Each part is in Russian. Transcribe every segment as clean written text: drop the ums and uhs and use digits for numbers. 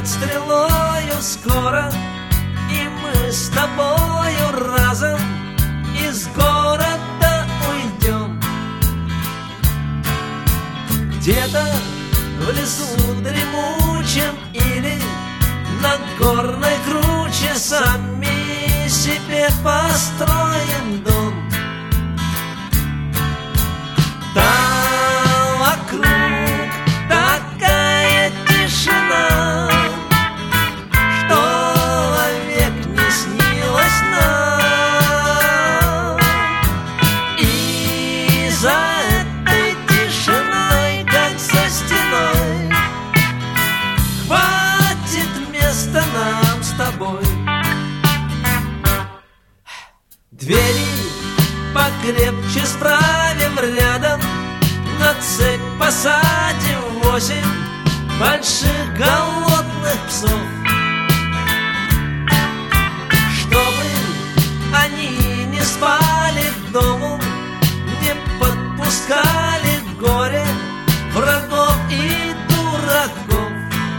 над стрелою скоро, и мы с тобою разом из города уйдем. Где-то в лесу дремучем или на горной круче сами себе построим дом. Там вокруг такая тишина, что вовек не снилась нам. И за этой тишиной, как за стеной, хватит места нам с тобой. Двери покрепче справим рядом, на цепь посадим 8 больших голодных псов, чтобы они не спали к дому, не подпускали к горе врагов и дураков.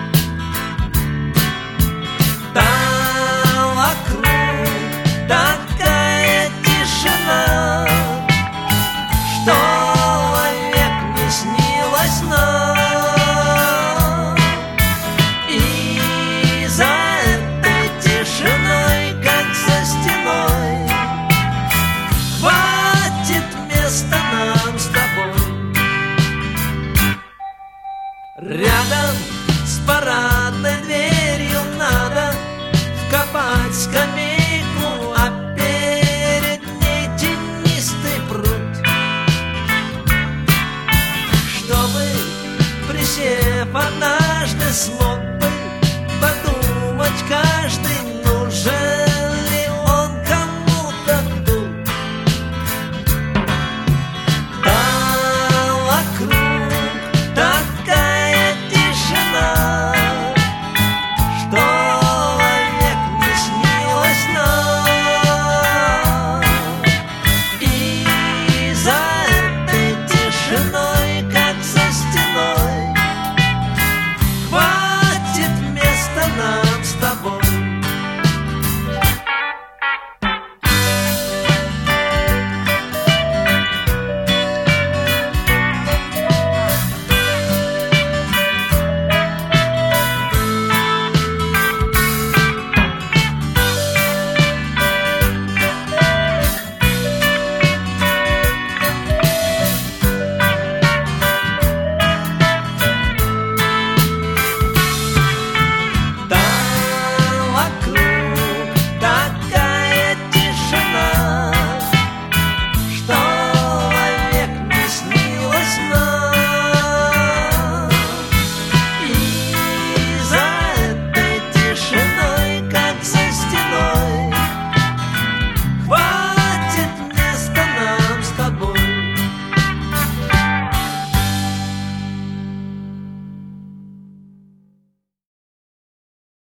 Там вокруг такая тишина, что вовек не снилась нам. И за этой тишиной, как за стеной, хватит места нам с тобой. Рядом с парадной дверью надо вкопать скамейку, а перед ней тенистый пруд, чтобы, присев однажды, смог